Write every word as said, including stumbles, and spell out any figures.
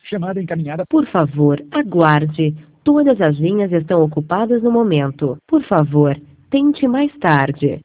Chamada encaminhada. Por favor, aguarde. Todas as linhas estão ocupadas no momento. Por favor, tente mais tarde.